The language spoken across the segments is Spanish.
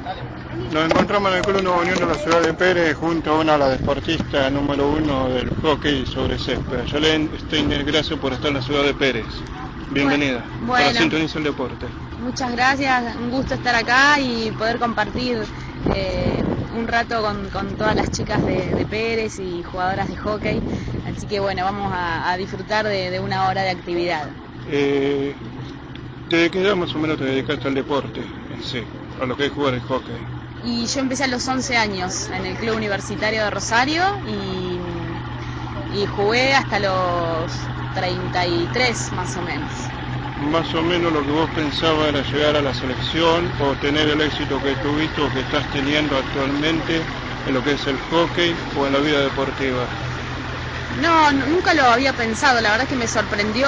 Nos encontramos en el Club Nueva Unión de la ciudad de Pérez junto a una de las deportistas número 1 del hockey sobre césped. Yolén Steiner, gracias por estar en la ciudad de Pérez. Bienvenida. Bueno, para Sintoniza el Deporte. Muchas gracias, un gusto estar acá y poder compartir un rato con todas las chicas de Pérez y jugadoras de hockey. Así que bueno, vamos a disfrutar de una hora de actividad. ¿Desde qué edad más o menos te dedicaste al deporte en sí, a lo que es jugar el hockey? Y yo empecé a los 11 años en el Club Universitario de Rosario y jugué hasta los 33 más o menos. Más o menos lo que vos pensabas era llegar a la selección o tener el éxito que tuviste o que estás teniendo actualmente en lo que es el hockey o en la vida deportiva. No, nunca lo había pensado, la verdad es que me sorprendió.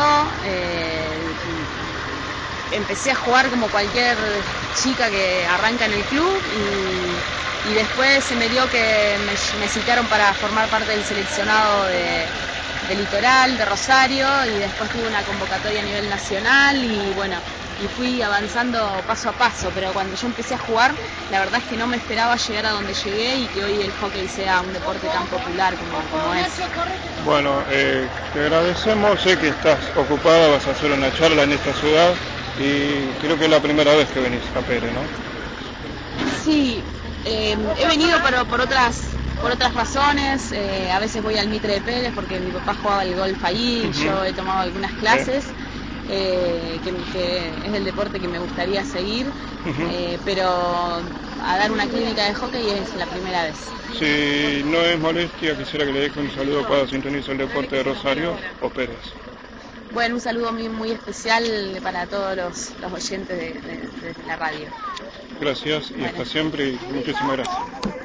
Empecé a jugar como cualquier chica que arranca en el club y después se me dio que me citaron para formar parte del seleccionado de Litoral, de Rosario, y después tuve una convocatoria a nivel nacional y bueno, y fui avanzando paso a paso, pero cuando yo empecé a jugar, la verdad es que no me esperaba llegar a donde llegué y que hoy el hockey sea un deporte tan popular como es. Bueno, te agradecemos, sé que estás ocupada, vas a hacer una charla en esta ciudad y creo que es la primera vez que venís a Pérez, ¿no? Sí, he venido por otras razones. A veces voy al Mitre de Pérez porque mi papá jugaba el golf ahí y yo he tomado algunas clases, que es el deporte que me gustaría seguir, pero a dar una clínica de hockey es la primera vez. Si no es molestia, quisiera que le deje un saludo para Sintoniza el Deporte de Rosario o Pérez. Bueno, un saludo muy especial para todos los oyentes de la radio. Gracias y hasta siempre y muchísimas gracias.